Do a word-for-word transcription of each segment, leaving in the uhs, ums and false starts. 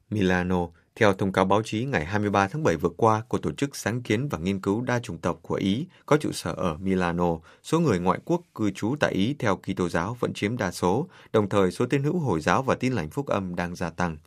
Milano, theo thông cáo báo chí ngày hai mươi ba tháng bảy vừa qua của Tổ chức Sáng kiến và Nghiên cứu Đa chủng tộc của Ý có trụ sở ở Milano, số người ngoại quốc cư trú tại Ý theo Kitô giáo vẫn chiếm đa số, đồng thời số tín hữu Hồi giáo và Tin lành Phúc âm đang gia tăng.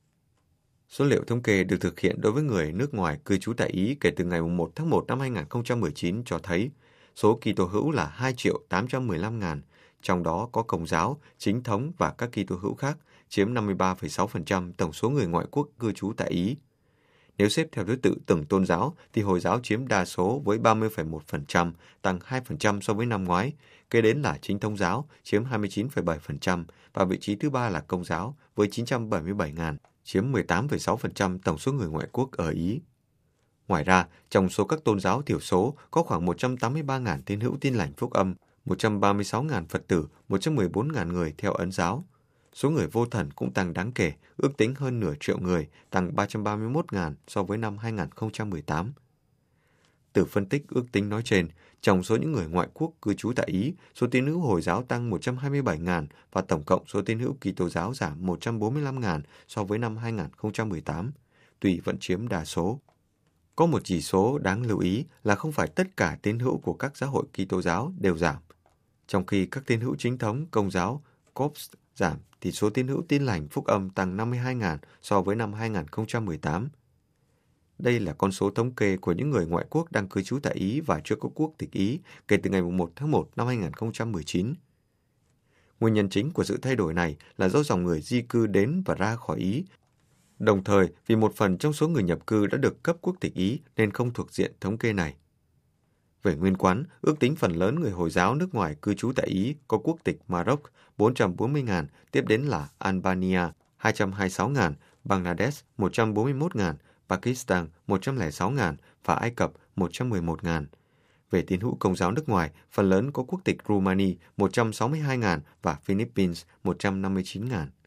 Số liệu thống kê được thực hiện đối với người nước ngoài cư trú tại Ý kể từ ngày mùng một tháng một năm hai nghìn không trăm mười chín cho thấy số Kitô hữu là hai triệu tám trăm mười lăm nghìn, trong đó có Công giáo, Chính thống và các Kitô hữu khác, chiếm năm mươi ba phẩy sáu phần trăm tổng số người ngoại quốc cư trú tại Ý. Nếu xếp theo thứ tự từng tôn giáo thì Hồi giáo chiếm đa số với ba mươi phẩy một phần trăm, tăng hai phần trăm so với năm ngoái, kế đến là Chính thống giáo chiếm hai mươi chín phẩy bảy phần trăm và vị trí thứ ba là Công giáo với chín trăm bảy mươi bảy nghìn, chiếm mười tám phẩy sáu phần trăm tổng số người ngoại quốc ở Ý. Ngoài ra, trong số các tôn giáo thiểu số có khoảng một trăm tám mươi ba nghìn tín hữu Tin lành Phúc âm, một trăm ba mươi sáu nghìn Phật tử, một trăm mười bốn nghìn người theo Ấn giáo. Số người vô thần cũng tăng đáng kể, ước tính hơn nửa triệu người, tăng ba trăm ba mươi mốt nghìn so với năm hai nghìn không trăm mười tám. Từ phân tích ước tính nói trên, trong số những người ngoại quốc cư trú tại Ý, số tín hữu Hồi giáo tăng một trăm hai mươi bảy nghìn và tổng cộng số tín hữu Kitô giáo giảm một trăm bốn mươi lăm nghìn so với năm hai nghìn không trăm mười tám, tuy vẫn chiếm đa số. Có một chỉ số đáng lưu ý là không phải tất cả tín hữu của các giáo hội Kitô giáo đều giảm. Trong khi các tín hữu Chính thống, Công giáo, Copts giảm, thì số tín hữu Tin lành Phúc âm tăng năm mươi hai nghìn so với năm hai nghìn không trăm mười tám. Đây là con số thống kê của những người ngoại quốc đang cư trú tại Ý và chưa có quốc tịch Ý kể từ ngày một tháng một năm hai nghìn không trăm mười chín. Nguyên nhân chính của sự thay đổi này là do dòng người di cư đến và ra khỏi Ý, đồng thời vì một phần trong số người nhập cư đã được cấp quốc tịch Ý nên không thuộc diện thống kê này. Về nguyên quán, ước tính phần lớn người Hồi giáo nước ngoài cư trú tại Ý có quốc tịch Maroc bốn trăm bốn mươi nghìn, tiếp đến là Albania hai trăm hai mươi sáu nghìn, Bangladesh một trăm bốn mươi mốt nghìn, Pakistan một trăm lẻ sáu nghìn và Ai Cập một trăm mười một nghìn. Về tín hữu Công giáo nước ngoài, phần lớn có quốc tịch Rumani một trăm sáu mươi hai nghìn và Philippines một trăm năm mươi chín nghìn.